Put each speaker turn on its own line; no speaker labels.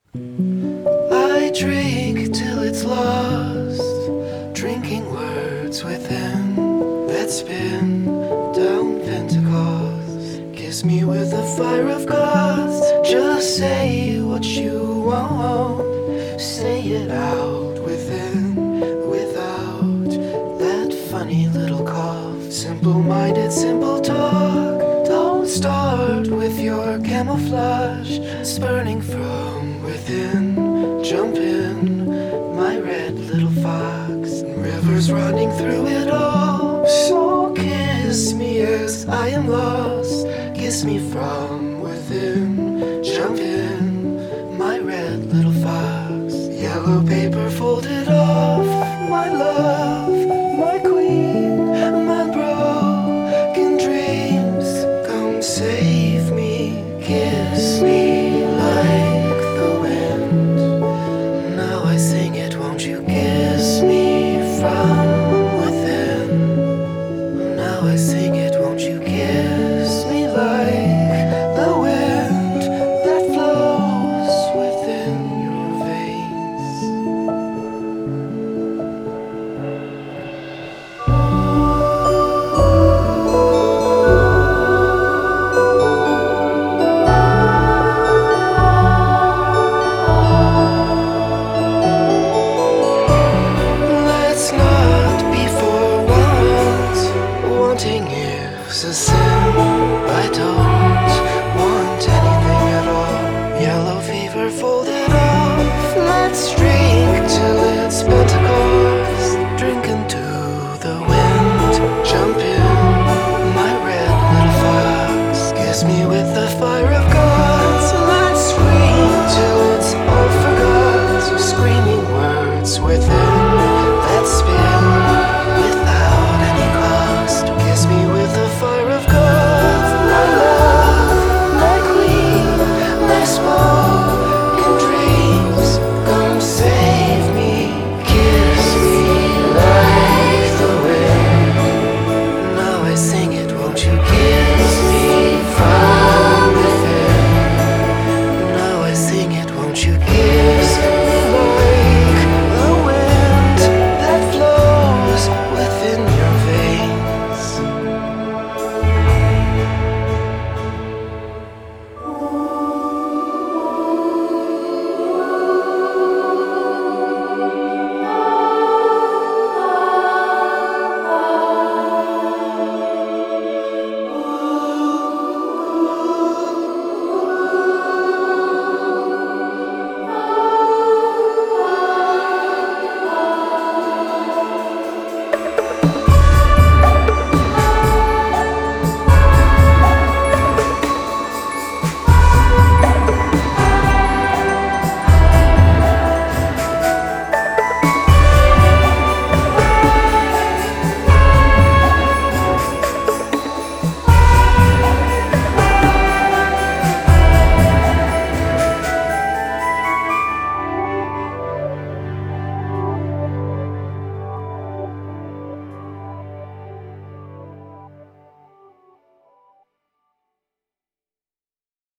I drink till it's lost, drinking words within that spin down Pentecost. Kiss me with the fire of God. Just say what you want, say it out within, without that funny little cough. Simple-minded, simple talk. Don't start with your camouflage. Spurning from within, jump in, my red little fox. Rivers running through it all. So kiss me as I am lost. Kiss me from within, jump in, my red little fox. Yellow paper folded off, my love, my queen, my broken dreams. Come save me, kiss me like the wind. Now I sing it, won't you kiss me from within? Now I sing it, won't you kiss me like the wind that flows within your veins? Let's not be for once. Wanting is a sin. I don't want anything at all. Yellow fever folded